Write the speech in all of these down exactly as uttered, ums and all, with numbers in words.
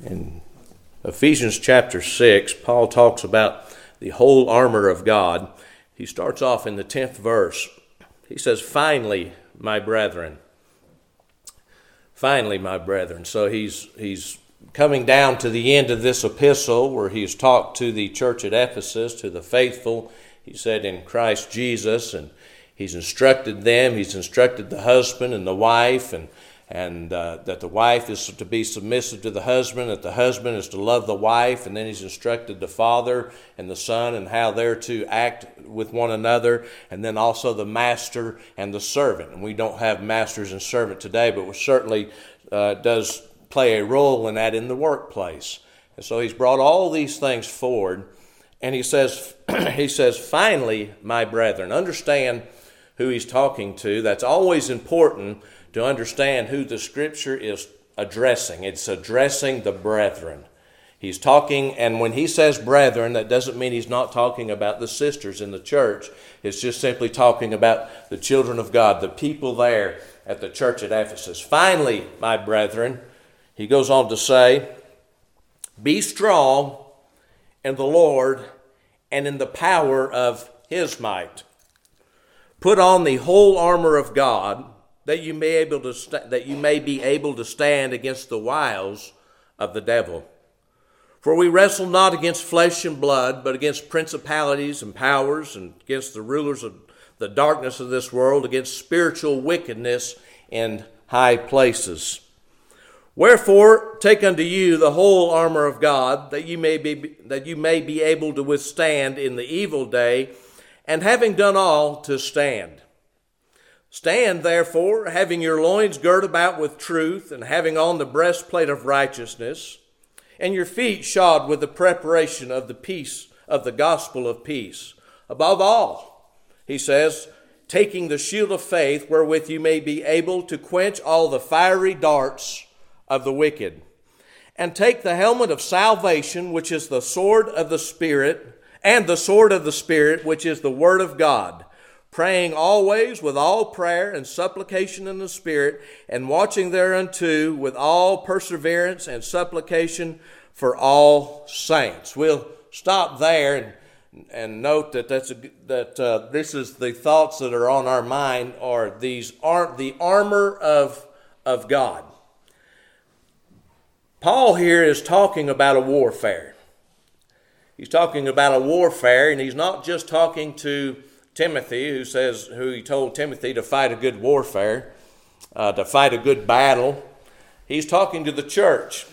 In Ephesians chapter six, Paul talks about the whole armor of God. He starts off in the tenth verse. He says, "Finally, my brethren." Finally, my brethren. So he's he's coming down to the end of this epistle where he's talked to the church at Ephesus, to the faithful, he said, in Christ Jesus, and he's instructed them, he's instructed the husband and the wife, and and uh, that the wife is to be submissive to the husband, that the husband is to love the wife, and then he's instructed the father and the son and how they're to act with one another, and then also the master and the servant. And we don't have masters and servant today, but it certainly uh, does play a role in that in the workplace. And so he's brought all these things forward, and he says, he says, "Finally, my brethren." Understand who he's talking to. That's always important, to understand who the Scripture is addressing. It's addressing the brethren. He's talking, and when he says brethren, that doesn't mean he's not talking about the sisters in the church. It's just simply talking about the children of God, the people there at the church at Ephesus. "Finally, my brethren," he goes on to say, "be strong in the Lord and in the power of his might. Put on the whole armor of God, that you may able to st- that you may be able to stand against the wiles of the devil. For we wrestle not against flesh and blood, but against principalities and powers, and against the rulers of the darkness of this world, against spiritual wickedness in high places. Wherefore, take unto you the whole armor of God, that you may be that you may be able to withstand in the evil day, and having done all, to stand. Stand, therefore, having your loins girt about with truth, and having on the breastplate of righteousness, and your feet shod with the preparation of the peace of the gospel of peace. Above all," he says, "taking the shield of faith, wherewith you may be able to quench all the fiery darts of the wicked. And take the helmet of salvation, which is the sword of the Spirit, and the sword of the Spirit, which is the word of God, praying always with all prayer and supplication in the Spirit, and watching thereunto with all perseverance and supplication for all saints." We'll stop there and, and note that that's a, that uh, this is the thoughts that are on our mind, or these aren't the armor of of God. Paul here is talking about a warfare. He's talking about a warfare, and he's not just talking to Timothy, who says, who he told Timothy to fight a good warfare, uh, to fight a good battle. He's talking to the church.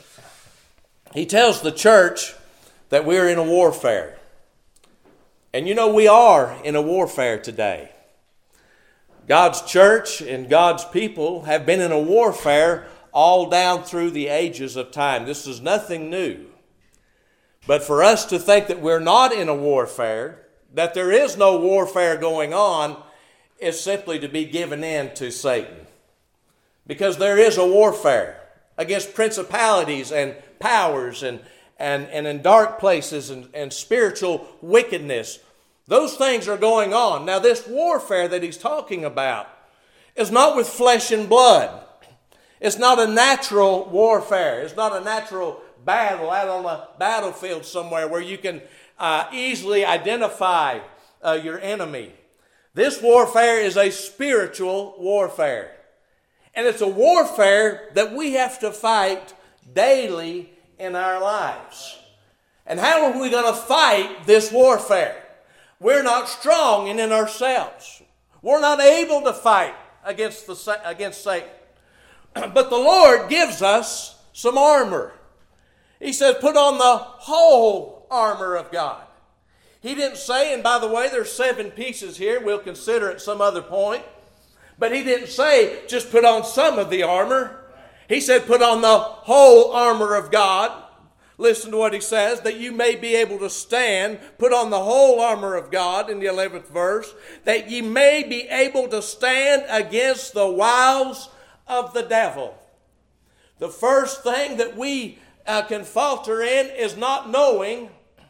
He tells the church that we're in a warfare. And you know, we are in a warfare today. God's church and God's people have been in a warfare all down through the ages of time. This is nothing new. But for us to think that we're not in a warfare, that there is no warfare going on, is simply to be given in to Satan. Because there is a warfare against principalities and powers and, and, and in dark places and, and spiritual wickedness. Those things are going on. Now, this warfare that he's talking about is not with flesh and blood. It's not a natural warfare. It's not a natural battle out on a battlefield somewhere where you can uh, easily identify uh, your enemy. This warfare is a spiritual warfare. And it's a warfare that we have to fight daily in our lives. And how are we going to fight this warfare? We're not strong in, in ourselves. We're not able to fight against, the, against Satan. But the Lord gives us some armor. He says, put on the whole armor of God. He didn't say, and by the way, there's seven pieces here. We'll consider at some other point. But he didn't say, just put on some of the armor. He said, put on the whole armor of God. Listen to what he says, that you may be able to stand. Put on the whole armor of God in the eleventh verse, that ye may be able to stand against the wiles of the devil. The first thing that we uh, can falter in is not knowing.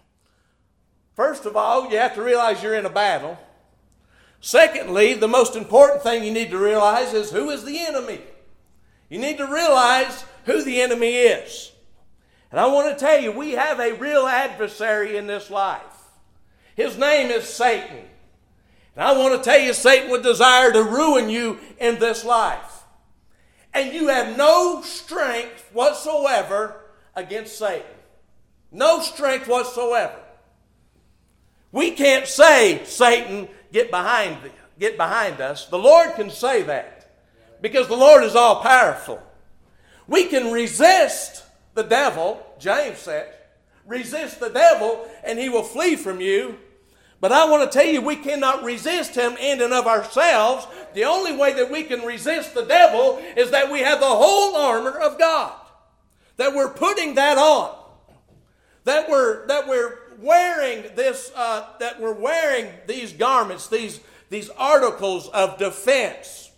First of all, you have to realize you're in a battle. Secondly, the most important thing you need to realize is who is the enemy. You need to realize who the enemy is. And I want to tell you, we have a real adversary in this life. His name is Satan. And I want to tell you, Satan would desire to ruin you in this life. And you have no strength whatsoever against Satan. No strength whatsoever. We can't say, Satan, get behind, get behind us. The Lord can say that because the Lord is all powerful. We can resist the devil, James said. Resist the devil and he will flee from you. But I want to tell you, we cannot resist him in and of ourselves. The only way that we can resist the devil is that we have the whole armor of God. That we're putting that on. That we're that we're wearing this. Uh, that we're wearing these garments, these these articles of defense.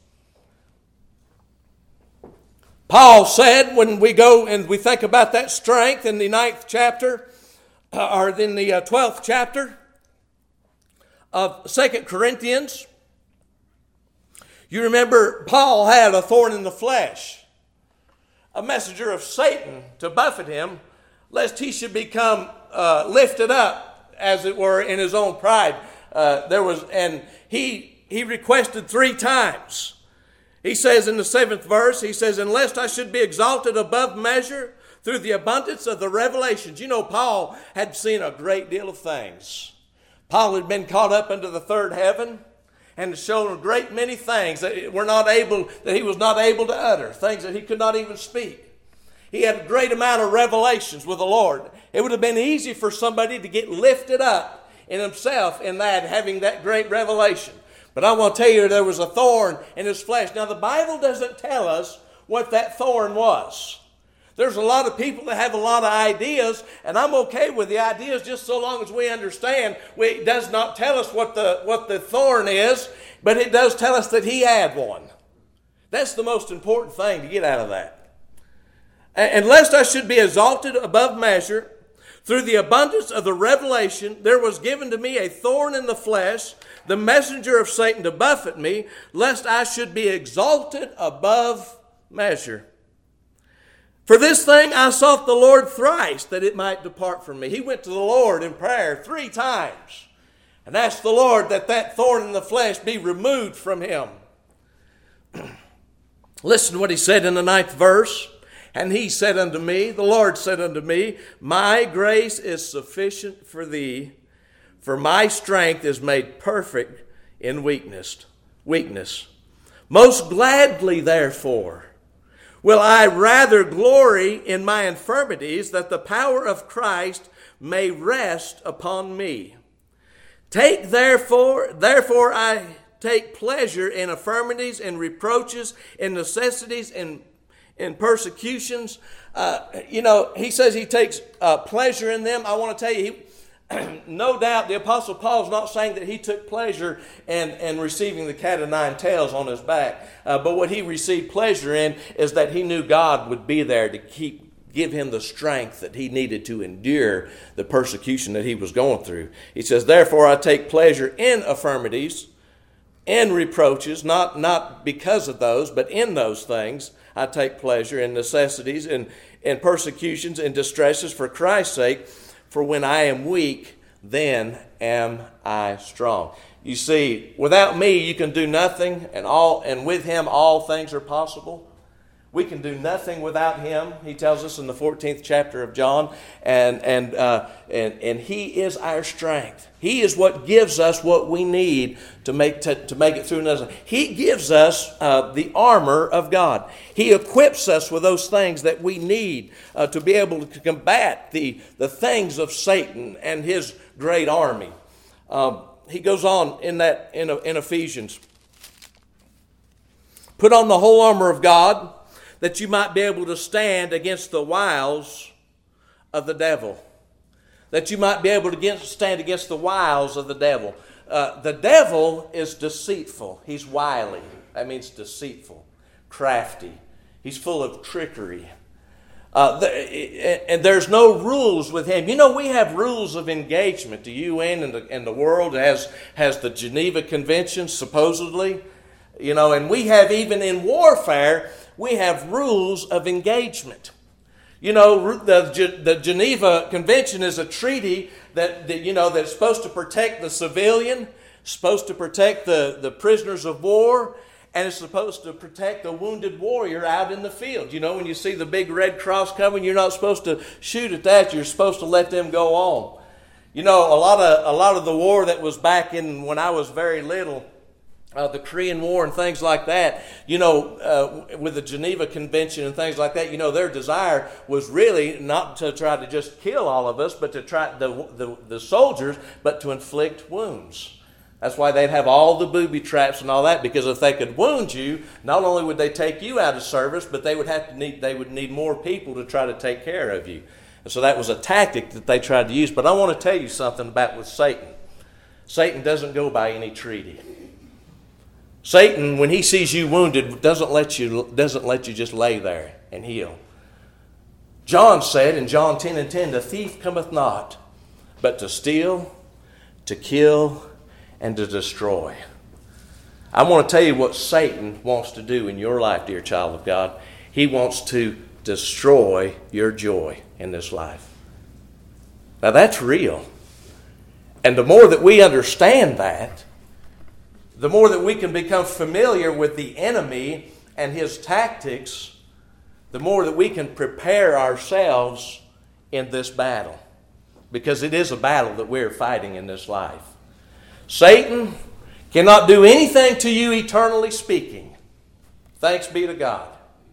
Paul said, when we go and we think about that strength in the ninth chapter, uh, or in the uh, twelfth chapter of Second Corinthians, you remember Paul had a thorn in the flesh, a messenger of Satan to buffet him, lest he should become uh, lifted up, as it were, in his own pride. Uh, there was, and he he requested three times. He says in the seventh verse, he says, "Unless I should be exalted above measure through the abundance of the revelations." You know, Paul had seen a great deal of things. Paul had been caught up into the third heaven and had shown a great many things that were not able, that he was not able to utter, things that he could not even speak. He had a great amount of revelations with the Lord. It would have been easy for somebody to get lifted up in himself in that, having that great revelation. But I want to tell you, there was a thorn in his flesh. Now, the Bible doesn't tell us what that thorn was. There's a lot of people that have a lot of ideas, and I'm okay with the ideas just so long as we understand. We, it does not tell us what the, what the thorn is, but it does tell us that he had one. That's the most important thing to get out of that. And lest I should be exalted above measure, through the abundance of the revelation, there was given to me a thorn in the flesh, the messenger of Satan to buffet me, lest I should be exalted above measure. For this thing I sought the Lord thrice, that it might depart from me. He went to the Lord in prayer three times and asked the Lord that that thorn in the flesh be removed from him. Listen to what he said in the ninth verse. "And he said unto me," the Lord said unto me, "My grace is sufficient for thee, for my strength is made perfect in weakness. Weakness. Most gladly, therefore, will I rather glory in my infirmities, that the power of Christ may rest upon me. Take therefore, therefore I take pleasure in infirmities, in reproaches, in necessities, in in persecutions." Uh, you know, he says he takes uh, pleasure in them. I want to tell you, he, no doubt the Apostle Paul is not saying that he took pleasure in, in receiving the cat of nine tails on his back. Uh, but what he received pleasure in is that he knew God would be there to keep give him the strength that he needed to endure the persecution that he was going through. He says, "Therefore I take pleasure in infirmities, in reproaches," not, not because of those, but in those things. "I take pleasure in necessities, in, in persecutions, in distresses for Christ's sake. For when I am weak, then am I strong." You see, without me you can do nothing, and all, and with him all things are possible. We can do nothing without him. He tells us in the fourteenth chapter of John, and and uh, and and he is our strength. He is what gives us what we need to make to, to make it through another. He gives us uh, the armor of God. He equips us with those things that we need uh, to be able to combat the the things of Satan and his great army. Um, he goes on in that in in Ephesians. "Put on the whole armor of God, that you might be able to stand against the wiles of the devil." That you might be able to get, stand against the wiles of the devil. Uh, the devil is deceitful. He's wily. That means deceitful, crafty. He's full of trickery. Uh, the, and there's no rules with him. You know, we have rules of engagement. The U N and the, and the world has, has the Geneva Convention, supposedly. You know, and we have, even in warfare, we have rules of engagement. You know, the, the Geneva Convention is a treaty that, that, you know, that's supposed to protect the civilian, supposed to protect the, the prisoners of war, and it's supposed to protect the wounded warrior out in the field. You know, when you see the big red cross coming, you're not supposed to shoot at that. You're supposed to let them go on. You know, a lot of a lot of the war that was back in when I was very little, Uh, the Korean War and things like that, you know, uh, with the Geneva Convention and things like that, you know, their desire was really not to try to just kill all of us, but to try the, the, the soldiers, but to inflict wounds. That's why they'd have all the booby traps and all that, because if they could wound you, not only would they take you out of service, but they would have to need they would need more people to try to take care of you. And so that was a tactic that they tried to use. But I want to tell you something about with Satan. Satan doesn't go by any treaty. Satan, when he sees you wounded, doesn't let you doesn't let you just lay there and heal. John said in John ten and ten, the thief cometh not, but to steal, to kill, and to destroy. I want to tell you what Satan wants to do in your life, dear child of God. He wants to destroy your joy in this life. Now that's real. And the more that we understand that, the more that we can become familiar with the enemy and his tactics, the more that we can prepare ourselves in this battle. Because it is a battle that we're fighting in this life. Satan cannot do anything to you eternally speaking. Thanks be to God.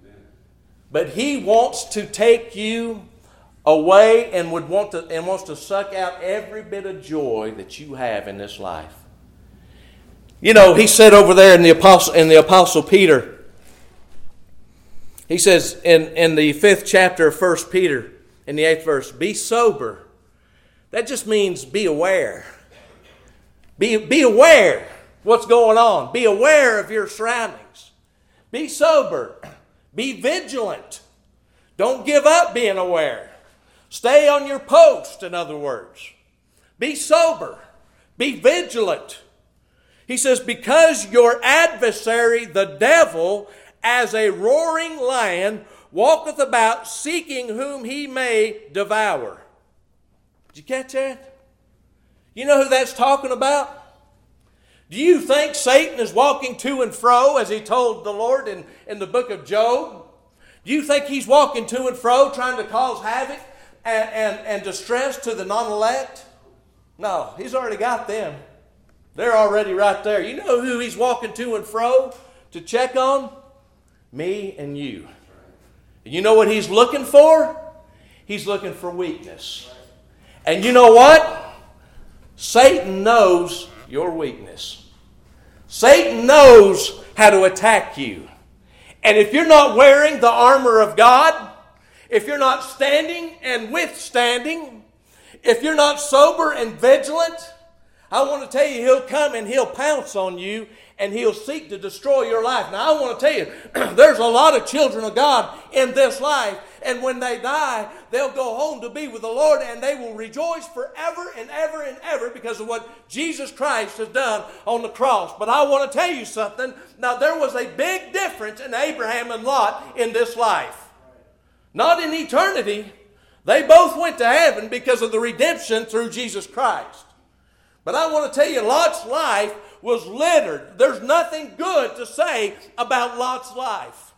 But he wants to take you away and would want to and wants to suck out every bit of joy that you have in this life. You know, he said over there in the apostle in the apostle Peter, he says in, in the fifth chapter of First Peter, in the eighth verse, be sober. That just means be aware. Be, be aware what's going on. Be aware of your surroundings. Be sober. Be vigilant. Don't give up being aware. Stay on your post, in other words. Be sober. Be vigilant. He says, because your adversary, the devil, as a roaring lion, walketh about seeking whom he may devour. Did you catch that? You know who that's talking about? Do you think Satan is walking to and fro, as he told the Lord in, in the book of Job? Do you think he's walking to and fro trying to cause havoc and, and, and distress to the non-elect? No, he's already got them. They're already right there. You know who he's walking to and fro to check on? Me and you. And you know what he's looking for? He's looking for weakness. And you know what? Satan knows your weakness. Satan knows how to attack you. And if you're not wearing the armor of God, if you're not standing and withstanding, if you're not sober and vigilant, I want to tell you, he'll come and he'll pounce on you and he'll seek to destroy your life. Now, I want to tell you, there's a lot of children of God in this life, and when they die, they'll go home to be with the Lord, and they will rejoice forever and ever and ever because of what Jesus Christ has done on the cross. But I want to tell you something. Now, there was a big difference in Abraham and Lot in this life. Not in eternity. They both went to heaven because of the redemption through Jesus Christ. But I want to tell you, Lot's life was littered. There's nothing good to say about Lot's life.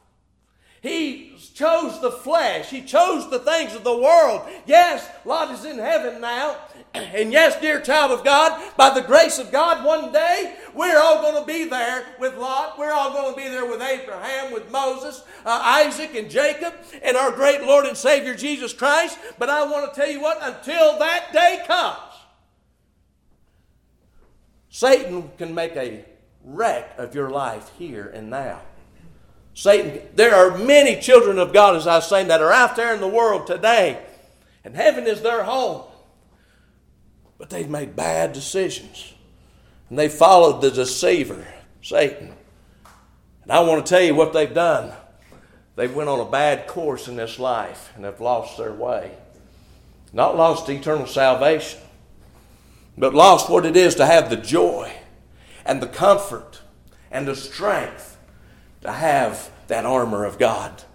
He chose the flesh. He chose the things of the world. Yes, Lot is in heaven now. And yes, dear child of God, by the grace of God, one day we're all going to be there with Lot. We're all going to be there with Abraham, with Moses, uh, Isaac, and Jacob, and our great Lord and Savior Jesus Christ. But I want to tell you what, until that day comes, Satan can make a wreck of your life here and now. Satan, there are many children of God, as I was saying, that are out there in the world today, and heaven is their home. But they've made bad decisions, and they followed the deceiver, Satan. And I want to tell you what they've done. They went on a bad course in this life, and have lost their way. Not lost eternal salvation, but lost what it is to have the joy and the comfort and the strength to have that armor of God.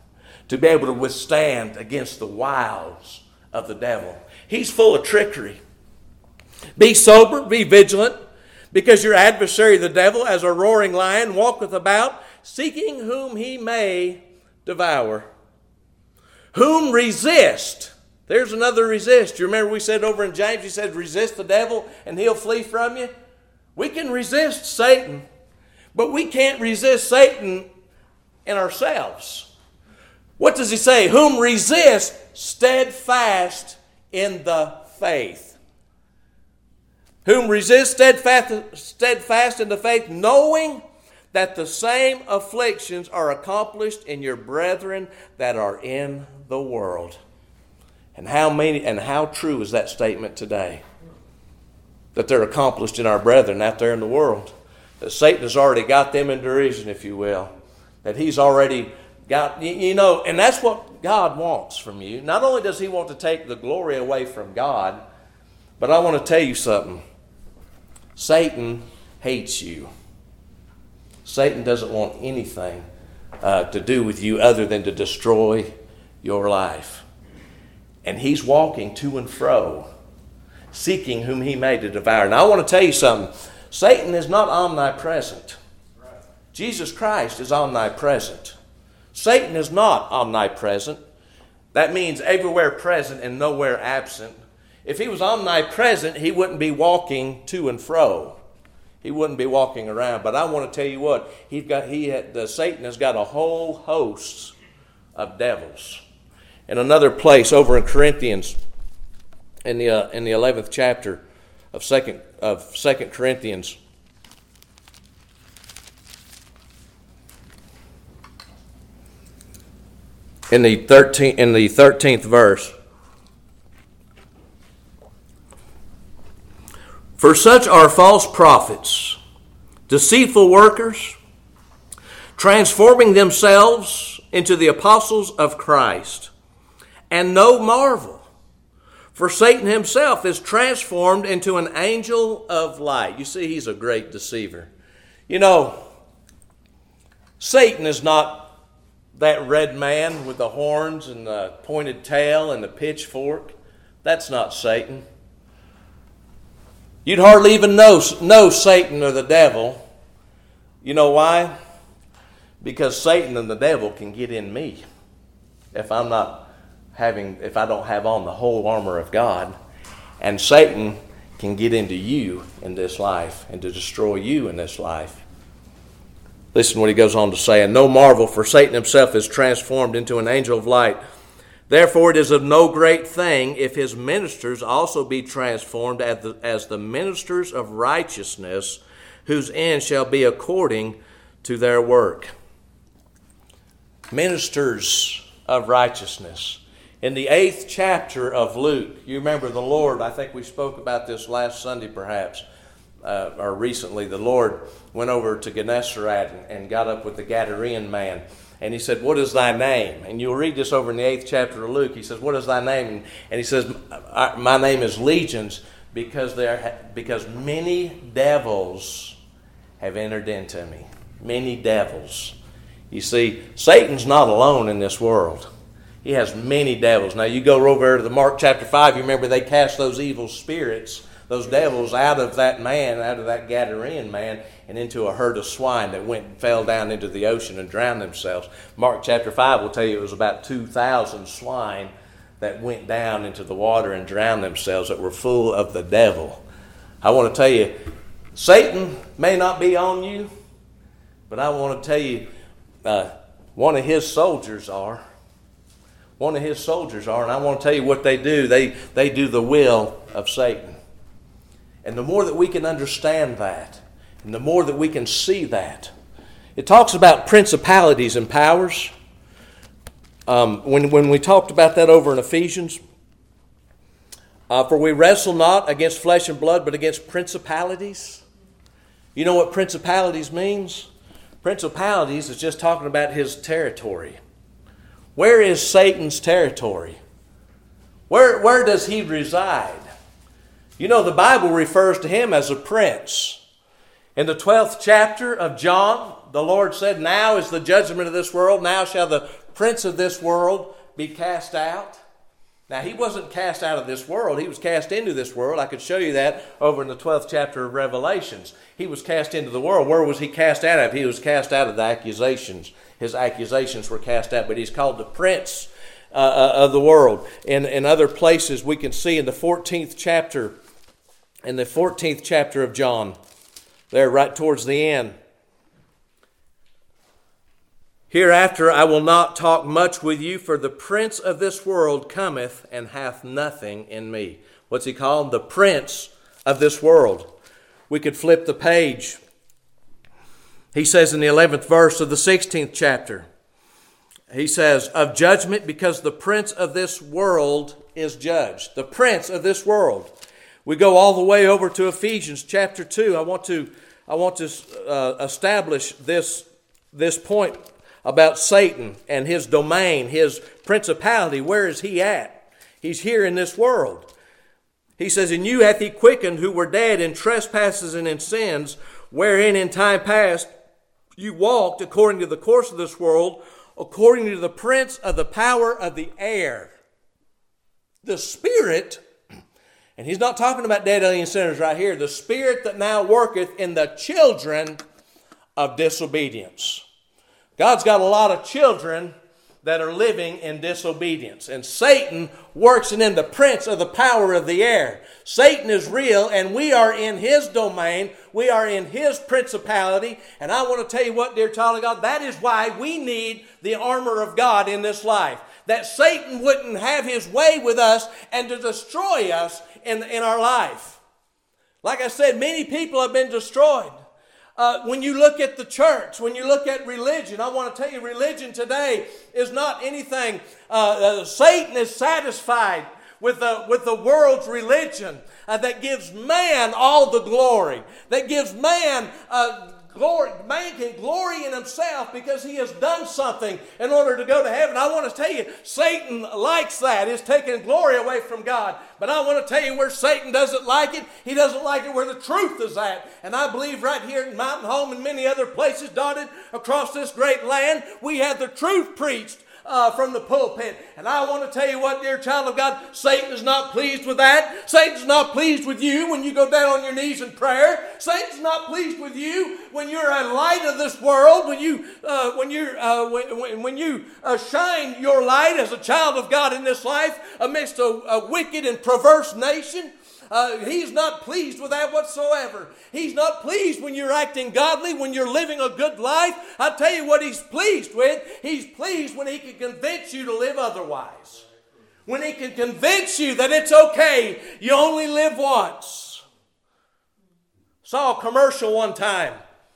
to be able to withstand against the wiles of the devil. He's full of trickery. Be sober, be vigilant, because your adversary the devil, as a roaring lion, walketh about, seeking whom he may devour. Whom resist. There's another resist. You remember we said over in James, he said, resist the devil and he'll flee from you. We can resist Satan, but we can't resist Satan in ourselves. What does he say? Whom resist steadfast in the faith. Whom resist steadfast, steadfast in the faith, knowing that the same afflictions are accomplished in your brethren that are in the world. And how many and how true is that statement today? That they're accomplished in our brethren out there in the world. That Satan has already got them in derision, if you will. That he's already got, you know, and that's what God wants from you. Not only does he want to take the glory away from God, but I want to tell you something. Satan hates you. Satan doesn't want anything uh, to do with you other than to destroy your life. And he's walking to and fro, seeking whom he may to devour. Now I want to tell you something. Satan is not omnipresent. Jesus Christ is omnipresent. Satan is not omnipresent. That means everywhere present and nowhere absent. If he was omnipresent, he wouldn't be walking to and fro. He wouldn't be walking around. But I want to tell you what, he's got, he had, uh, Satan has got a whole host of devils. In another place over in Corinthians, in the uh, in the eleventh chapter of second of Second Corinthians, in the thirteenth in the thirteenth verse. For such are false prophets, deceitful workers, transforming themselves into the apostles of Christ. And no marvel, for Satan himself is transformed into an angel of light. You see, he's a great deceiver. You know, Satan is not that red man with the horns and the pointed tail and the pitchfork. That's not Satan. You'd hardly even know, know Satan or the devil. You know why? Because Satan and the devil can get in me if I'm not having, if I don't have on the whole armor of God. And Satan can get into you in this life and to destroy you in this life. Listen what he goes on to say. And no marvel, for Satan himself is transformed into an angel of light. Therefore it is of no great thing if his ministers also be transformed as the, as the ministers of righteousness, whose end shall be according to their work. Ministers of righteousness. In the eighth chapter of Luke, you remember the Lord, I think we spoke about this last Sunday perhaps, uh, or recently, the Lord went over to Gennesaret and, and got up with the Gadarene man. And he said, what is thy name? And you'll read this over in the eighth chapter of Luke. He says, what is thy name? And, and he says, my name is Legions, because there because many devils have entered into me. Many devils. You see, Satan's not alone in this world. He has many devils. Now you go over to the Mark chapter five, you remember they cast those evil spirits, those devils out of that man, out of that Gadarene man, and into a herd of swine that went and fell down into the ocean and drowned themselves. Mark chapter five will tell you it was about two thousand swine that went down into the water and drowned themselves, that were full of the devil. I want to tell you, Satan may not be on you, but I want to tell you, uh, one of his soldiers are. One of his soldiers are, and I want to tell you what they do. They, they do the will of Satan. And the more that we can understand that, and the more that we can see that, it talks about principalities and powers. Um, when, when we talked about that over in Ephesians, uh, for we wrestle not against flesh and blood, but against principalities. You know what principalities means? Principalities is just talking about his territory. Where is Satan's territory? Where, where does he reside? You know, the Bible refers to him as a prince. In the twelfth chapter of John, the Lord said, now is the judgment of this world. Now shall the prince of this world be cast out? Now, he wasn't cast out of this world. He was cast into this world. I could show you that over in the twelfth chapter of Revelations. He was cast into the world. Where was he cast out of? He was cast out of the accusations. His accusations were cast out, but he's called the prince uh, of the world. In, in other places, we can see in the fourteenth chapter, in the fourteenth chapter of John, there right towards the end, hereafter I will not talk much with you, for the prince of this world cometh and hath nothing in me. What's he called? The prince of this world. We could flip the page. He says in the eleventh verse of the sixteenth chapter, he says, of judgment, because the prince of this world is judged. The prince of this world. We go all the way over to Ephesians chapter two. I want to, I want to uh, establish this, this point about Satan and his domain, his principality. Where is he at? He's here in this world. He says, in you hath he quickened who were dead in trespasses and in sins, wherein in time past you walked according to the course of this world, according to the prince of the power of the air, the spirit. And he's not talking about dead alien sinners right here. The spirit that now worketh in the children of disobedience. God's got a lot of children that are living in disobedience. And Satan works in the prince of the power of the air. Satan is real, and we are in his domain. We are in his principality. And I want to tell you what, dear child of God, that is why we need the armor of God in this life. That Satan wouldn't have his way with us and to destroy us in, in our life. Like I said, many people have been destroyed. Uh, when you look at the church, when you look at religion, I want to tell you, religion today is not anything. Uh, uh, Satan is satisfied with the, with the world's religion uh, that gives man all the glory, that gives man uh, glory. Man can glory in himself because he has done something in order to go to heaven. I want to tell you, Satan likes that. It's taking glory away from God. But I want to tell you where Satan doesn't like it. He doesn't like it where the truth is at. And I believe right here in Mountain Home and many other places dotted across this great land, we have the truth preached Uh, from the pulpit. And I want to tell you what, dear child of God, Satan is not pleased with that. Satan's not pleased with you when you go down on your knees in prayer. Satan's not pleased with you when you're a light of this world, when you uh, when you uh, when, when you uh, shine your light as a child of God in this life amidst a, a wicked and perverse nation. Uh, he's not pleased with that whatsoever. He's not pleased when you're acting godly, when you're living a good life. I'll tell you what he's pleased with. He's pleased when he can convince you to live otherwise. When he can convince you that it's okay, you only live once. Saw a commercial one time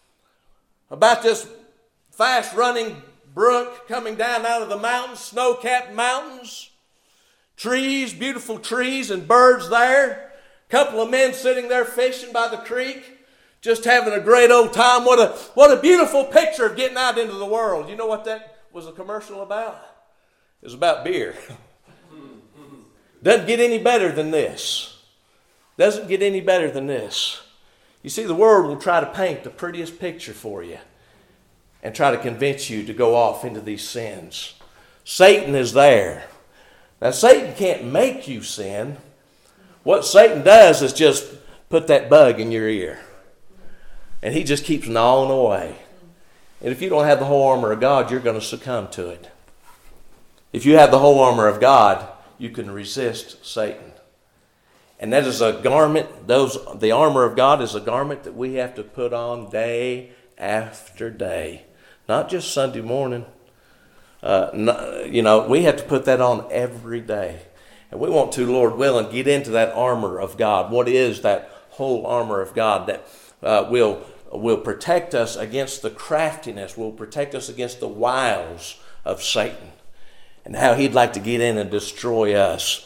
about this fast-running brook coming down out of the mountains, snow-capped mountains, trees, beautiful trees and birds there. Couple of men sitting there fishing by the creek, just having a great old time. What a what a beautiful picture of getting out into the world. You know what that was a commercial about? It was about beer. Doesn't get any better than this. Doesn't get any better than this. You see, the world will try to paint the prettiest picture for you and try to convince you to go off into these sins. Satan is there. Now, Satan can't make you sin. What Satan does is just put that bug in your ear. And he just keeps gnawing away. And if you don't have the whole armor of God, you're going to succumb to it. If you have the whole armor of God, you can resist Satan. And that is a garment, those the armor of God is a garment that we have to put on day after day. Not just Sunday morning. Uh, no, you know, we have to put that on every day. And we want to, Lord willing, get into that armor of God. What is that whole armor of God that uh, will, will protect us against the craftiness, will protect us against the wiles of Satan, and how he'd like to get in and destroy us.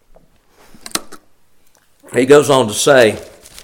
He goes on to say,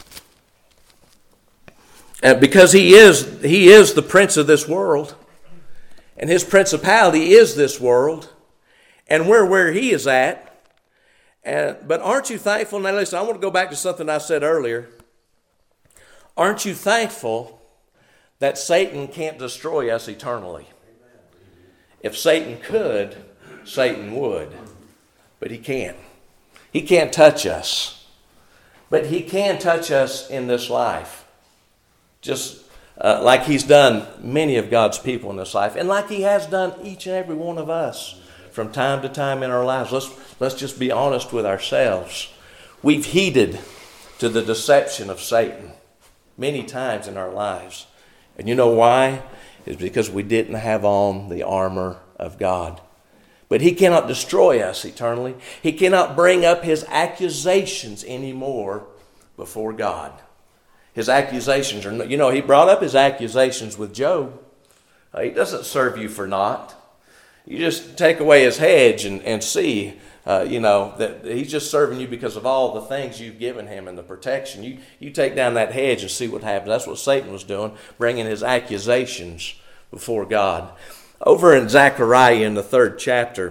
uh, because he is, he is the prince of this world, and his principality is this world, and we're where he is at. And, but aren't you thankful? Now listen, I want to go back to something I said earlier. Aren't you thankful that Satan can't destroy us eternally? If Satan could, Satan would. But he can't. He can't touch us. But he can touch us in this life. Just uh, like he's done many of God's people in this life. And like he has done each and every one of us from time to time in our lives. Let's, let's just be honest with ourselves. We've heeded to the deception of Satan many times in our lives. And you know why? It's because we didn't have on the armor of God. But he cannot destroy us eternally. He cannot bring up his accusations anymore before God. His accusations are, you know, he brought up his accusations with Job. Uh, he doesn't serve you for naught. You just take away his hedge and, and see, uh, you know, that he's just serving you because of all the things you've given him and the protection. You, you take down that hedge and see what happens. That's what Satan was doing, bringing his accusations before God. Over in Zechariah in the third chapter,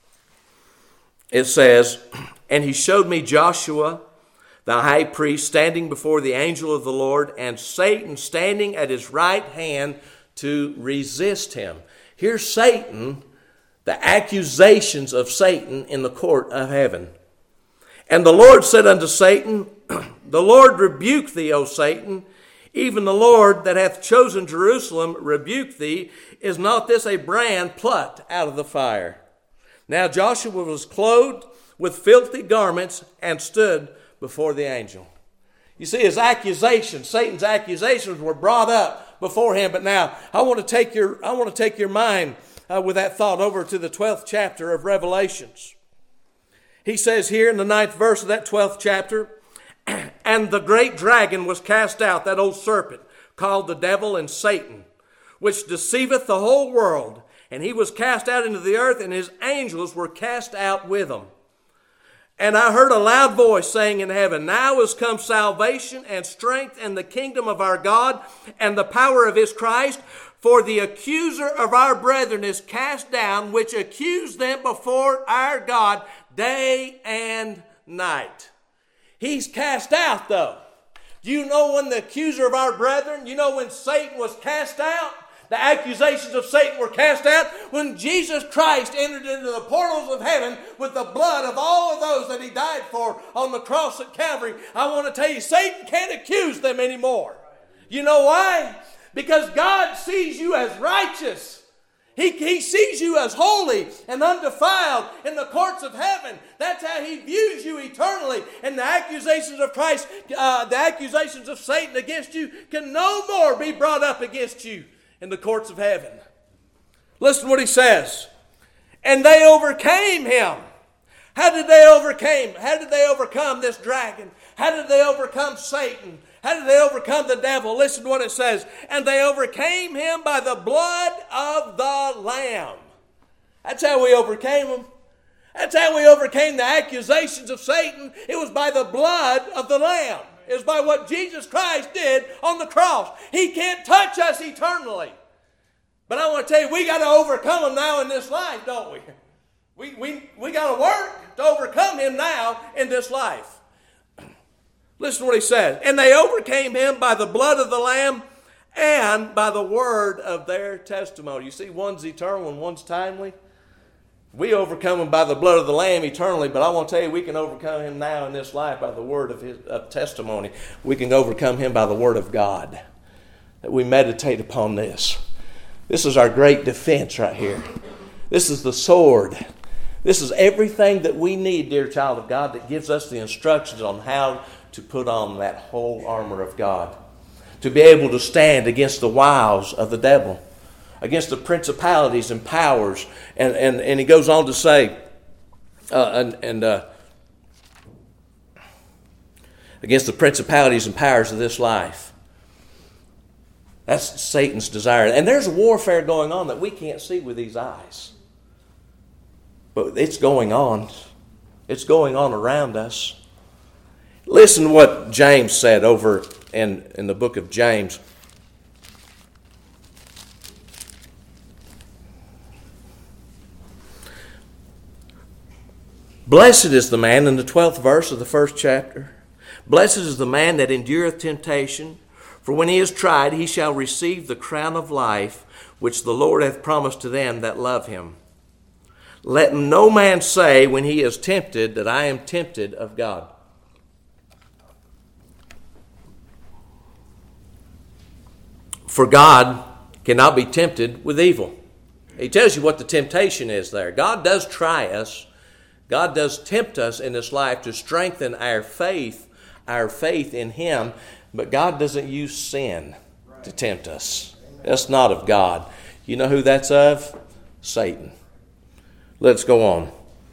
it says, "And he showed me Joshua, the high priest, standing before the angel of the Lord, and Satan standing at his right hand to resist him." Here's Satan, the accusations of Satan in the court of heaven. "And the Lord said unto Satan, The Lord rebuke thee, O Satan. Even the Lord that hath chosen Jerusalem rebuke thee. Is not this a brand plucked out of the fire?" Now Joshua was clothed with filthy garments and stood before the angel. You see, his accusations, Satan's accusations were brought up before him. But now I want to take your, I want to take your mind uh, with that thought over to the twelfth chapter of Revelations. He says here in the ninth verse of that twelfth chapter, "And the great dragon was cast out, that old serpent, called the devil and Satan, which deceiveth the whole world. And he was cast out into the earth, and his angels were cast out with him. And I heard a loud voice saying in heaven, Now is come salvation and strength and the kingdom of our God and the power of his Christ. For the accuser of our brethren is cast down, which accused them before our God day and night." He's cast out, though. Do you know when the accuser of our brethren, you know when Satan was cast out? The accusations of Satan were cast out when Jesus Christ entered into the portals of heaven with the blood of all of those that he died for on the cross at Calvary. I want to tell you, Satan can't accuse them anymore. You know why? Because God sees you as righteous. He, he sees you as holy and undefiled in the courts of heaven. That's how he views you eternally. And the accusations of Christ, uh, the accusations of Satan against you can no more be brought up against you in the courts of heaven. Listen to what he says. "And they overcame him." How did they overcome? How did they overcome this dragon? How did they overcome Satan? How did they overcome the devil? Listen to what it says. "And they overcame him by the blood of the Lamb." That's how we overcame him. That's how we overcame the accusations of Satan. It was by the blood of the Lamb. It was by what Jesus Christ did on the cross. He can't touch us eternally. But I want to tell you, we got to overcome him now in this life, don't we? We, we, we got to work to overcome him now in this life. Listen to what he says. "And they overcame him by the blood of the Lamb and by the word of their testimony." You see, one's eternal and one's timely. We overcome him by the blood of the Lamb eternally, but I want to tell you, we can overcome him now in this life by the word of his of testimony. We can overcome him by the word of God. That we meditate upon this. This is our great defense right here. This is the sword. This is everything that we need, dear child of God, that gives us the instructions on how to put on that whole armor of God. To be able to stand against the wiles of the devil, against the principalities and powers. And, and, and he goes on to say, uh, and, and uh, against the principalities and powers of this life. That's Satan's desire. And there's a warfare going on that we can't see with these eyes. But it's going on. It's going on around us. Listen to what James said over in, in the book of James. "Blessed is the man," in the twelfth verse of the first chapter, "blessed is the man that endureth temptation, for when he is tried, he shall receive the crown of life, which the Lord hath promised to them that love him. Let no man say when he is tempted that I am tempted of God. For God cannot be tempted with evil. He tells you what the temptation is there. God does try us. God does tempt us in this life to strengthen our faith, our faith in him. But God doesn't use sin to tempt us. That's not of God. You know who that's of? Satan. Let's go on.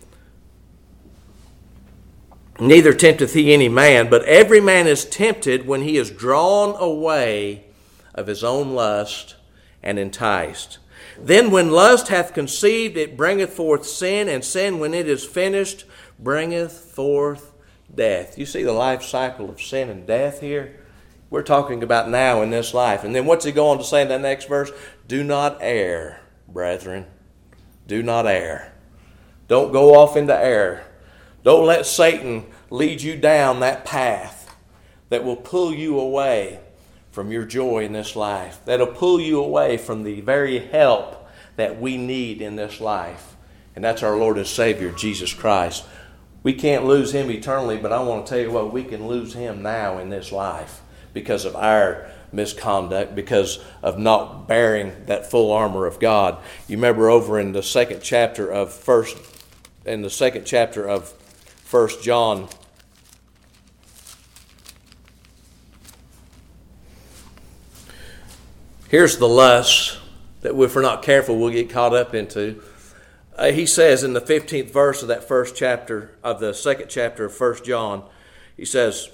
Neither tempteth he any man, but every man is tempted when he is drawn away of his own lust and enticed. Then when lust hath conceived, it bringeth forth sin, and sin, when it is finished, bringeth forth death. You see the life cycle of sin and death here? We're talking about now in this life. And then what's he go on to say in that next verse? Do not err, brethren. Do not err. Don't go off into error. Don't let Satan lead you down that path that will pull you away from your joy in this life. That'll pull you away from the very help that we need in this life. And that's our Lord and Savior, Jesus Christ. We can't lose him eternally, but I want to tell you what, we can lose him now in this life because of our misconduct, because of not bearing that full armor of God. You remember over in the second chapter of first, in the second chapter of First John, here's the lust that if we're not careful we'll get caught up into. Uh, he says in the fifteenth verse of that first chapter, of the second chapter of First John, he says,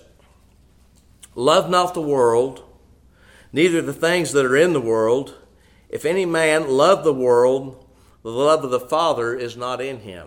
love not the world, neither the things that are in the world. If any man love the world, the love of the Father is not in him.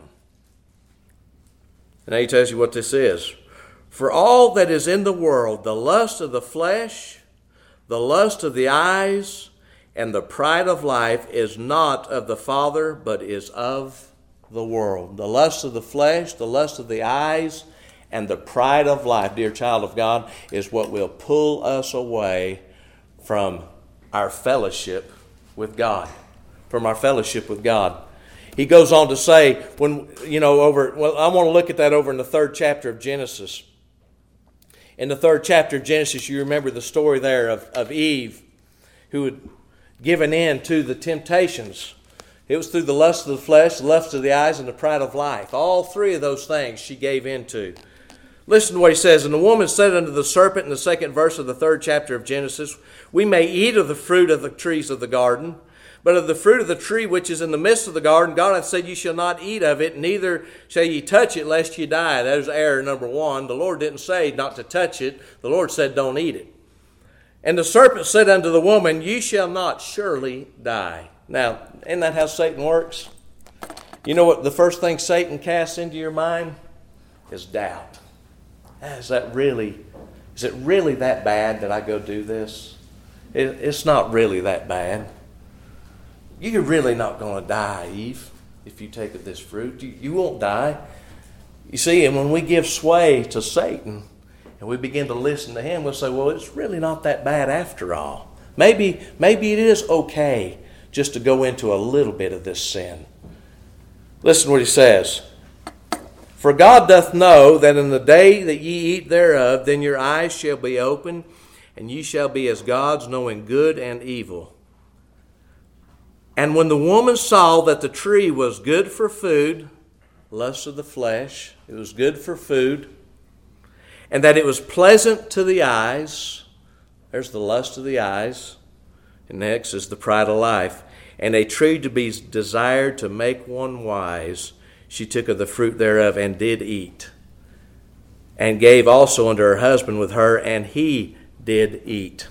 And now he tells you what this is. For all that is in the world, the lust of the flesh, the lust of the eyes, and the pride of life is not of the Father, but is of the world. The lust of the flesh, the lust of the eyes, and the pride of life, dear child of God, is what will pull us away from our fellowship with God. From our fellowship with God. He goes on to say, when, you know, over, well, I want to look at that over in the third chapter of Genesis. In the third chapter of Genesis, you remember the story there of, of Eve, who had given in to the temptations. It was through the lust of the flesh, the lust of the eyes, and the pride of life. All three of those things she gave in to. Listen to what he says. And the woman said unto the serpent in the second verse of the third chapter of Genesis, we may eat of the fruit of the trees of the garden, but of the fruit of the tree which is in the midst of the garden, God hath said, you shall not eat of it, neither shall ye touch it, lest ye die. That is error number one. The Lord didn't say not to touch it. The Lord said, don't eat it. And the serpent said unto the woman, ye shall not surely die. Now, isn't that how Satan works? You know what the first thing Satan casts into your mind? Is doubt. Is that really, is it really that bad that I go do this? It, it's not really that bad. You're really not going to die, Eve, if you take of this fruit. You, you won't die. You see, and when we give sway to Satan and we begin to listen to him, we'll say, well, it's really not that bad after all. Maybe, maybe it is okay just to go into a little bit of this sin. Listen to what he says. For God doth know that in the day that ye eat thereof, then your eyes shall be opened, and ye shall be as gods, knowing good and evil. And when the woman saw that the tree was good for food, lust of the flesh, it was good for food, and that it was pleasant to the eyes, there's the lust of the eyes, and next is the pride of life, and a tree to be desired to make one wise, she took of the fruit thereof and did eat, and gave also unto her husband with her, and he did eat.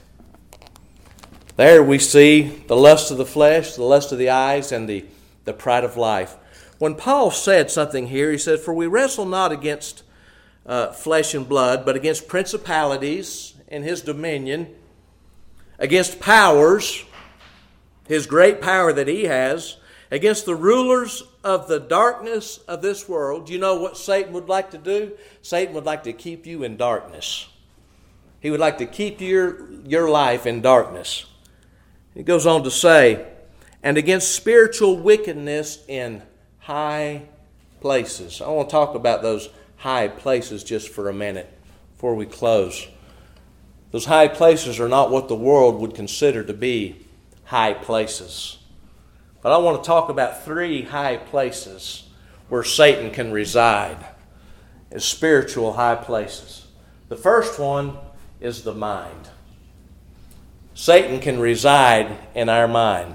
There we see the lust of the flesh, the lust of the eyes, and the, the pride of life. When Paul said something here, he said, for we wrestle not against uh, flesh and blood, but against principalities in his dominion, against powers, his great power that he has, against the rulers of the darkness of this world. You know what Satan would like to do? Satan would like to keep you in darkness. He would like to keep your, your life in darkness. He goes on to say, and against spiritual wickedness in high places. I want to talk about those high places just for a minute before we close. Those high places are not what the world would consider to be high places. But I want to talk about three high places where Satan can reside as spiritual high places. The first one is the mind. Satan can reside in our mind.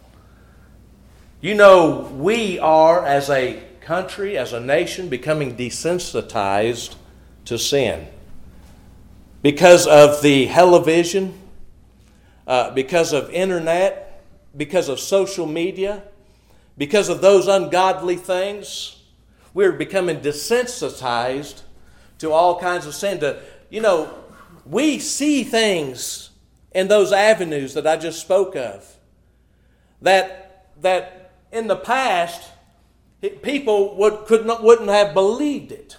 You know, we are, as a country, as a nation, becoming desensitized to sin. Because of the television, uh, because of internet, because of social media, because of those ungodly things, we're becoming desensitized to all kinds of sin. To, you know, we see things in those avenues that I just spoke of that that in the past people would could not wouldn't have believed it,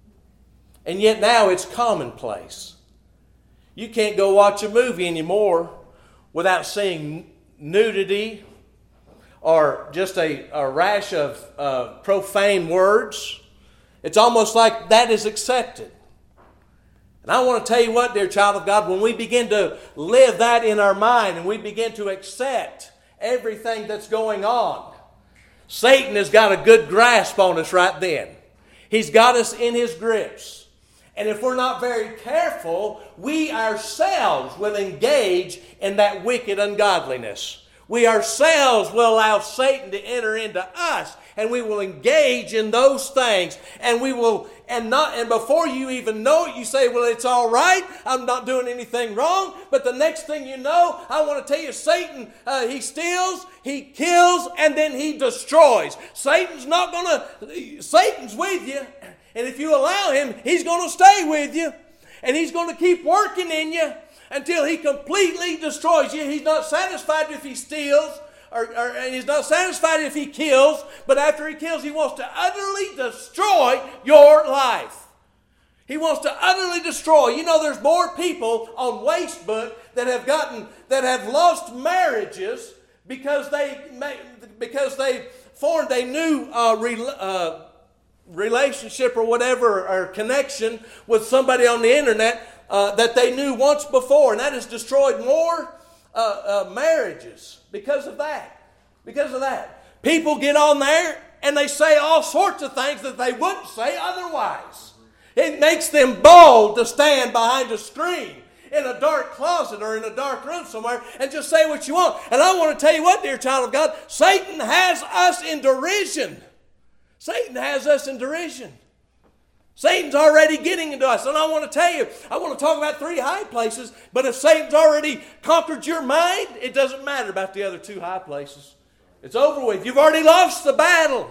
and yet now it's commonplace. You can't go watch a movie anymore without seeing nudity or just a, a rash of uh, profane words. It's almost like that is accepted. And I want to tell you what, dear child of God, when we begin to live that in our mind and we begin to accept everything that's going on, Satan has got a good grasp on us right then. He's got us in his grips. And if we're not very careful, we ourselves will engage in that wicked ungodliness. We ourselves will allow Satan to enter into us, and we will engage in those things, and we will, and not, and before you even know it, you say, well, it's all right, I'm not doing anything wrong, but the next thing you know, I want to tell you, Satan, uh, he steals, he kills, and then he destroys. Satan's not going to, Satan's with you, and if you allow him, he's going to stay with you, and he's going to keep working in you until he completely destroys you. He's not satisfied if he steals, or, or and he's not satisfied if he kills, but after he kills, he wants to utterly destroy your life. He wants to utterly destroy. You know, there's more people on Facebook that have gotten, that have lost marriages because they because they formed a new uh, re, uh, relationship or whatever, or connection with somebody on the internet uh, that they knew once before, and that has destroyed more uh, uh, marriages because of that. Because of that. People get on there and they say all sorts of things that they wouldn't say otherwise. It makes them bold to stand behind a screen in a dark closet or in a dark room somewhere and just say what you want. And I want to tell you what, dear child of God, Satan has us in derision. Satan has us in derision. Satan's already getting into us. And I want to tell you, I want to talk about three high places, but if Satan's already conquered your mind, it doesn't matter about the other two high places. It's over with. You've already lost the battle.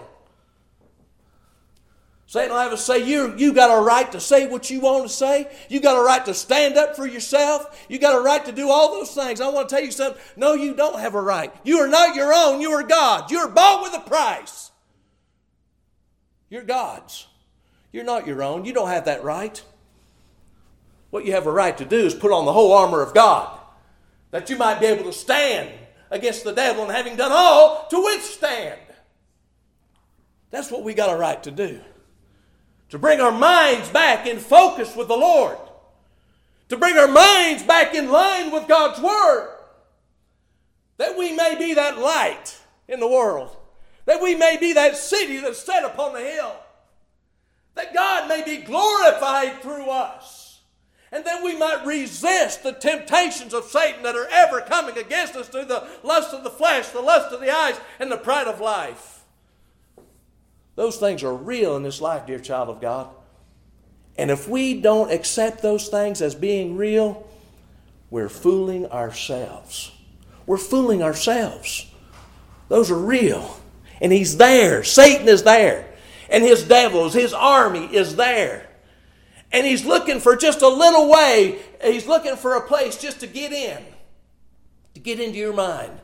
Satan will have us say, you, you got a right to say what you want to say. You got a right to stand up for yourself. You got a right to do all those things. I want to tell you something. No, you don't have a right. You are not your own. You are God. You are bought with a price. You're God's. You're not your own. You don't have that right. What you have a right to do is put on the whole armor of God, that you might be able to stand against the devil, and having done all, to withstand. That's what we got a right to do. To bring our minds back in focus with the Lord. To bring our minds back in line with God's Word. That we may be that light in the world. That we may be that city that's set upon the hill. That God may be glorified through us. And that we might resist the temptations of Satan that are ever coming against us through the lust of the flesh, the lust of the eyes, and the pride of life. Those things are real in this life, dear child of God. And if we don't accept those things as being real, we're fooling ourselves. We're fooling ourselves. Those are real. And he's there. Satan is there. And his devils, his army is there. And he's looking for just a little way. He's looking for a place just to get in. To get into your mind.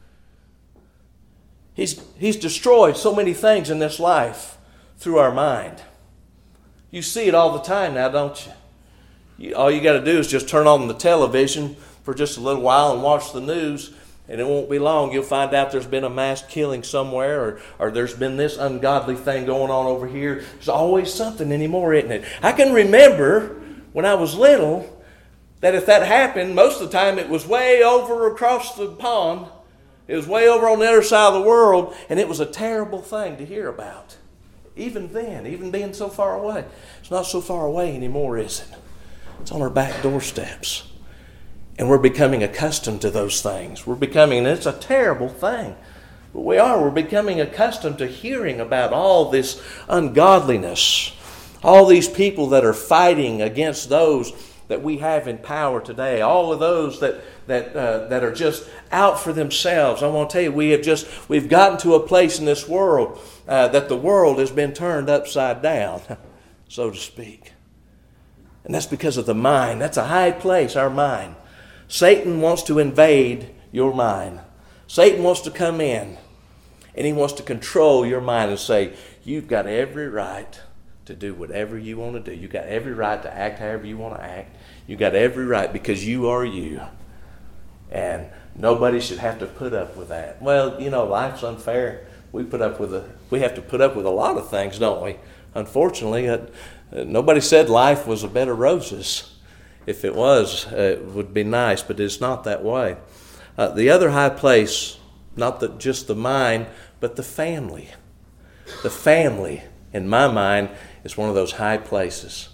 He's, he's destroyed so many things in this life through our mind. You see it all the time now, don't you? you all you got to do is just turn on the television for just a little while and watch the news. And it won't be long, you'll find out there's been a mass killing somewhere, or, or there's been this ungodly thing going on over here. There's always something anymore, isn't it? I can remember when I was little that if that happened, most of the time it was way over across the pond. It was way over on the other side of the world, and it was a terrible thing to hear about. Even then, even being so far away. It's not so far away anymore, is it? It's on our back doorsteps. And we're becoming accustomed to those things. We're becoming, and it's a terrible thing. But we are, we're becoming accustomed to hearing about all this ungodliness. All these people that are fighting against those that we have in power today. All of those that that uh, that are just out for themselves. I want to tell you, we have just, we've gotten to a place in this world uh, that the world has been turned upside down, so to speak. And that's because of the mind. That's a high place, our mind. Satan wants to invade your mind. Satan wants to come in, and he wants to control your mind and say, you've got every right to do whatever you want to do. You've got every right to act however you want to act. You've got every right because you are you. And nobody should have to put up with that. Well, you know, life's unfair. We put up with a, we have to put up with a lot of things, don't we? Unfortunately, uh, nobody said life was a bed of roses. If it was, uh, it would be nice, but it's not that way. Uh, the other high place, not the, just the mind, but the family. The family, in my mind, is one of those high places.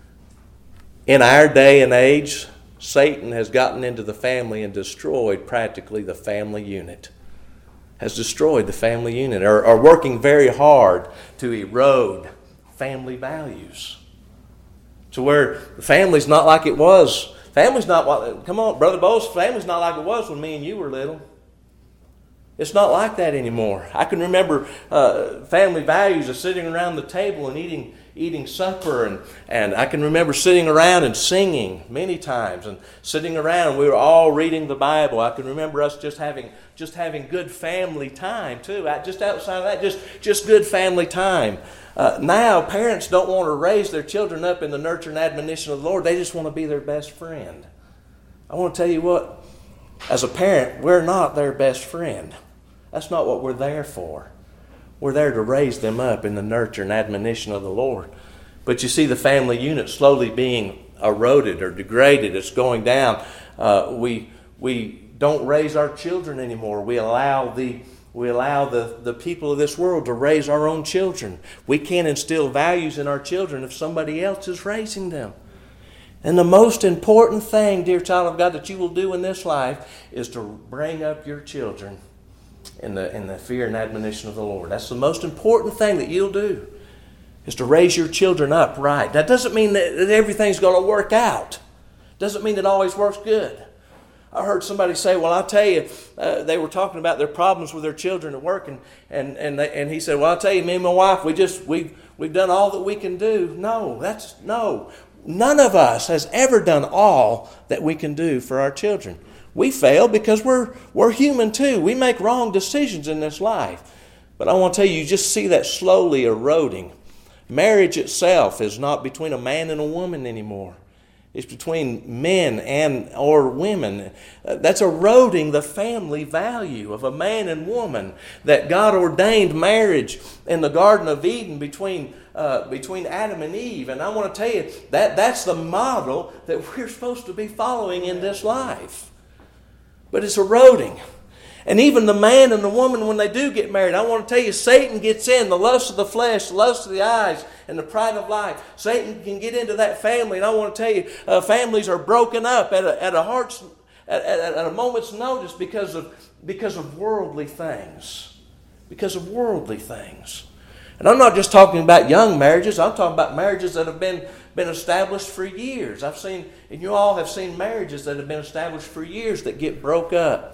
In our day and age, Satan has gotten into the family and destroyed practically the family unit. Has destroyed the family unit, or are working very hard to erode family values. To where the family's not like it was. Family's not what, come on, Brother Bose, family's not like it was when me and you were little. It's not like that anymore. I can remember uh, family values of sitting around the table and eating eating supper, and, and I can remember sitting around and singing many times, and sitting around and we were all reading the Bible. I can remember us just having just having good family time too. Just outside of that, just, just good family time. Uh, now, parents don't want to raise their children up in the nurture and admonition of the Lord. They just want to be their best friend. I want to tell you what, as a parent, we're not their best friend. That's not what we're there for. We're there to raise them up in the nurture and admonition of the Lord. But you see the family unit slowly being eroded or degraded. It's going down. Uh, we we don't raise our children anymore. We allow the we allow the, the people of this world to raise our own children. We can't instill values in our children if somebody else is raising them. And the most important thing, dear child of God, that you will do in this life is to bring up your children in the in the fear and admonition of the Lord. That's the most important thing that you'll do, is to raise your children up right. That doesn't mean that, that everything's going to work out. Doesn't mean it always works good. I heard somebody say, well, I'll tell you, uh, they were talking about their problems with their children at work, and and and, they, and he said, well, I'll tell you, me and my wife, we just we've we've done all that we can do. No, that's no. None of us has ever done all that we can do for our children. We fail because we're we're human too. We make wrong decisions in this life. But I want to tell you, you just see that slowly eroding. Marriage itself is not between a man and a woman anymore. It's between men and or women. Uh, that's eroding the family value of a man and woman, that God ordained marriage in the Garden of Eden between uh, between Adam and Eve. And I want to tell you, that that's the model that we're supposed to be following in this life. But it's eroding. And even the man and the woman, when they do get married, I want to tell you, Satan gets in. The lust of the flesh, the lust of the eyes, and the pride of life. Satan can get into that family. And I want to tell you, uh, families are broken up at a, at a heart's at, at, at a moment's notice because of because of worldly things. Because of worldly things. And I'm not just talking about young marriages. I'm talking about marriages that have been, been established for years. I've seen, and you all have seen marriages that have been established for years that get broke up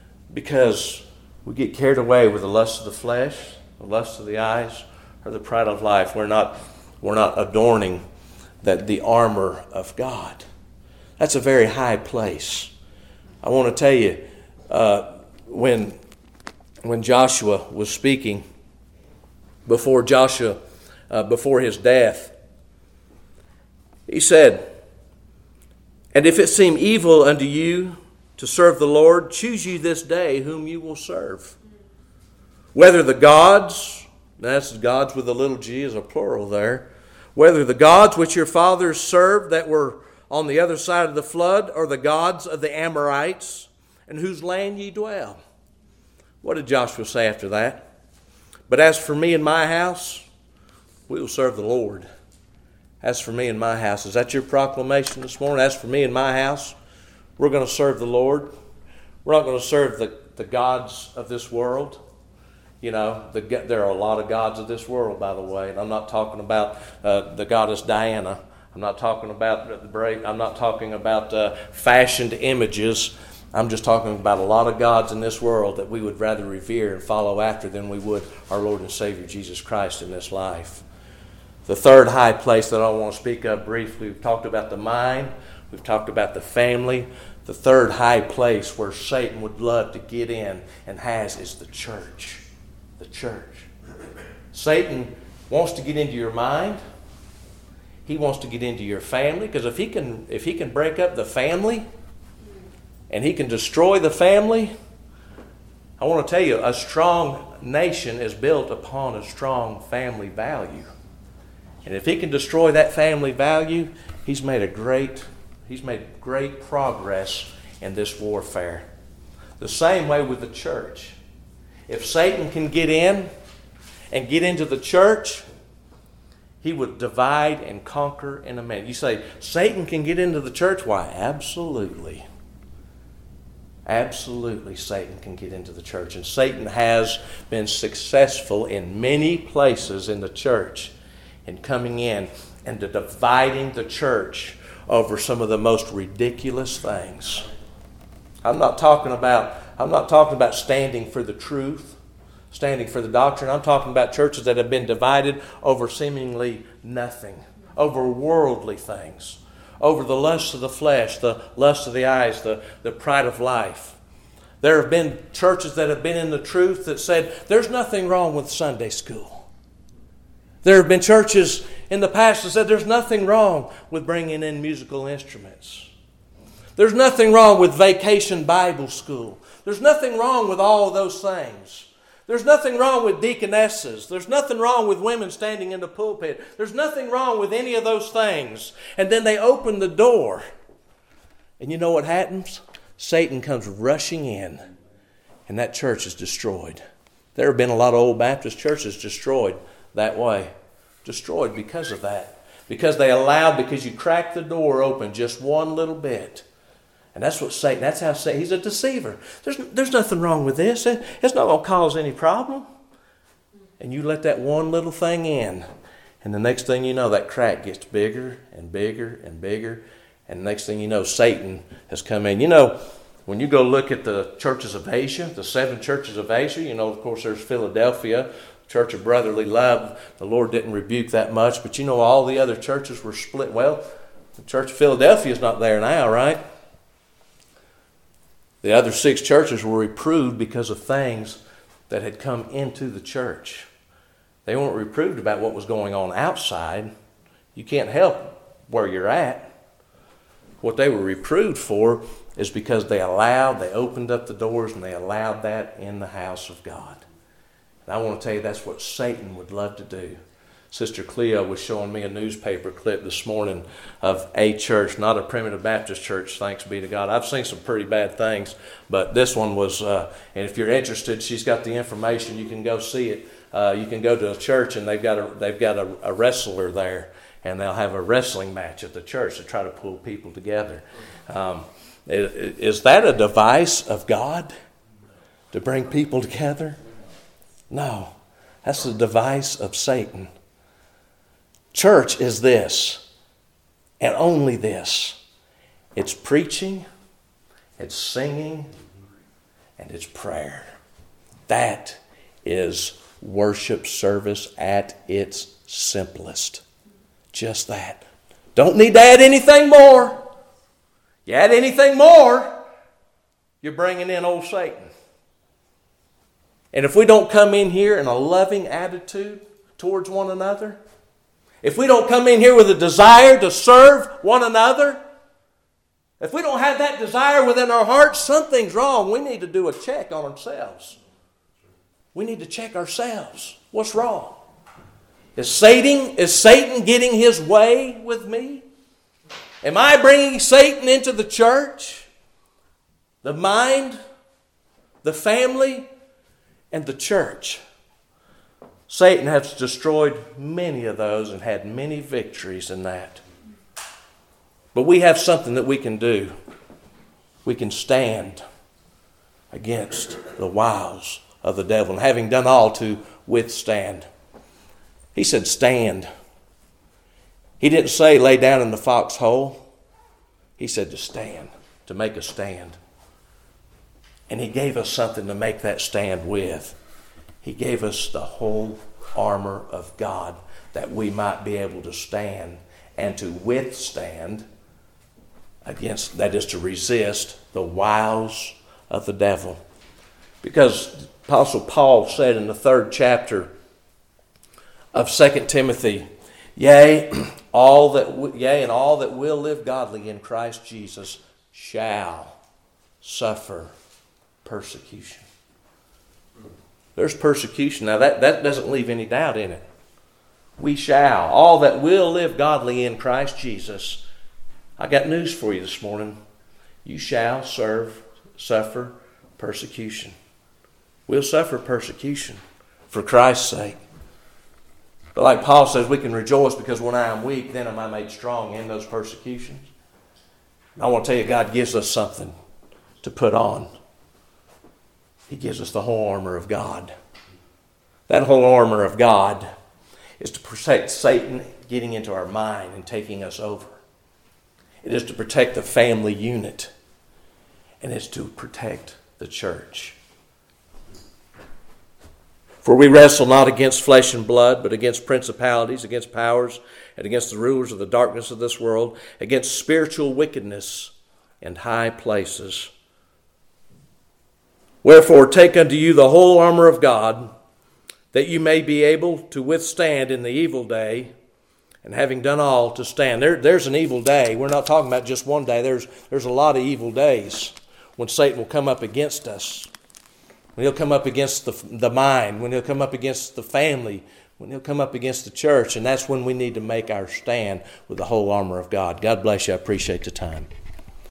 because we get carried away with the lust of the flesh, the lust of the eyes, or the pride of life. We're not, we're not adorning that the armor of God. That's a very high place. I want to tell you, uh, when when Joshua was speaking before Joshua, uh, before his death, he said, "And if it seem evil unto you to serve the Lord, choose you this day whom you will serve. Whether the gods, that's gods with a little g is a plural there, whether the gods which your fathers served that were on the other side of the flood, or the gods of the Amorites, in whose land ye dwell. What did Joshua say after that? But as for me and my house, we will serve the Lord. As for me and my house, is that your proclamation this morning? As for me and my house, we're going to serve the Lord. We're not going to serve the, the gods of this world. You know, the, there are a lot of gods of this world, by the way. And I'm not talking about uh, the goddess Diana. I'm not talking about the brave. I'm not talking about uh, fashioned images. I'm just talking about a lot of gods in this world that we would rather revere and follow after than we would our Lord and Savior Jesus Christ in this life. The third high place that I want to speak of briefly, we've talked about the mind, we've talked about the family. The third high place where Satan would love to get in and has is the church. The church. Satan wants to get into your mind. He wants to get into your family, because if he can, if he can break up the family and he can destroy the family, I want to tell you, a strong nation is built upon a strong family value. And if he can destroy that family value, he's made a great, he's made great progress in this warfare. The same way with the church. If Satan can get in and get into the church, he would divide and conquer in a minute. You say, Satan can get into the church? Why, absolutely. Absolutely, Satan can get into the church. And Satan has been successful in many places in the church in coming in and dividing the church over some of the most ridiculous things. I'm not talking about, I'm not talking about standing for the truth, standing for the doctrine. I'm talking about churches that have been divided over seemingly nothing, over worldly things, over the lust of the flesh, the lust of the eyes, the, the pride of life. There have been churches that have been in the truth that said, there's nothing wrong with Sunday school. There have been churches in the past that said, there's nothing wrong with bringing in musical instruments. There's nothing wrong with vacation Bible school. There's nothing wrong with all of those things. There's nothing wrong with deaconesses. There's nothing wrong with women standing in the pulpit. There's nothing wrong with any of those things. And then they open the door. And you know what happens? Satan comes rushing in. And that church is destroyed. There have been a lot of old Baptist churches destroyed that way. Destroyed because of that. Because they allowed, because you cracked the door open just one little bit. And that's what Satan, that's how Satan, he's a deceiver. There's, there's nothing wrong with this. It's not going to cause any problem. And you let that one little thing in. And the next thing you know, that crack gets bigger and bigger and bigger. And the next thing you know, Satan has come in. You know, when you go look at the churches of Asia, the seven churches of Asia, you know, of course, there's Philadelphia, Church of Brotherly Love. The Lord didn't rebuke that much. But you know, all the other churches were split. Well, the Church of Philadelphia is not there now, right? The other six churches were reproved because of things that had come into the church. They weren't reproved about what was going on outside. You can't help where you're at. What they were reproved for is because they allowed, they opened up the doors and they allowed that in the house of God. And I want to tell you, that's what Satan would love to do. Sister Cleo was showing me a newspaper clip this morning of a church, not a Primitive Baptist church, thanks be to God. I've seen some pretty bad things, but this one was, uh, and if you're interested, she's got the information. You can go see it. Uh, you can go to a church and they've got a, they've got a, a wrestler there, and they'll have a wrestling match at the church to try to pull people together. Um, is that a device of God to bring people together? No, that's the device of Satan. Church is this, and only this. It's preaching, it's singing, and it's prayer. That is worship service at its simplest. Just that. Don't need to add anything more. You add anything more, you're bringing in old Satan. And if we don't come in here in a loving attitude towards one another, if we don't come in here with a desire to serve one another, If we don't have that desire within our hearts, something's wrong. We need to do a check on ourselves. We need to check ourselves. What's wrong? Is Satan, is Satan getting his way with me? Am I bringing Satan into the church, the mind, the family, and the church? Satan has destroyed many of those and had many victories in that. But we have something that we can do. We can stand against the wiles of the devil, and having done all to withstand. He said stand. He didn't say lay down in the foxhole. He said to stand, to make a stand. And he gave us something to make that stand with. He gave us the whole armor of God that we might be able to stand and to withstand against, that is to resist the wiles of the devil. Because Apostle Paul said in the third chapter of Second Timothy, Yea, all that yea, and all that will live godly in Christ Jesus shall suffer persecution. There's persecution. Now that, that doesn't leave any doubt in it. We shall. All that will live godly in Christ Jesus. I got news for you this morning. You shall serve, suffer persecution. We'll suffer persecution for Christ's sake. But like Paul says, we can rejoice because when I am weak, then am I made strong in those persecutions. I want to tell you, God gives us something to put on. He gives us the whole armor of God. That whole armor of God is to protect Satan getting into our mind and taking us over. It is to protect the family unit. And it's to protect the church. For we wrestle not against flesh and blood, but against principalities, against powers, and against the rulers of the darkness of this world, against spiritual wickedness in high places. Wherefore take unto you the whole armor of God, that you may be able to withstand in the evil day, and having done all, to stand. There, there's an evil day. We're not talking about just one day. There's, there's a lot of evil days when Satan will come up against us. When he'll come up against the, the mind, when he'll come up against the family, when he'll come up against the church. And that's when we need to make our stand with the whole armor of God. God bless you. I appreciate the time.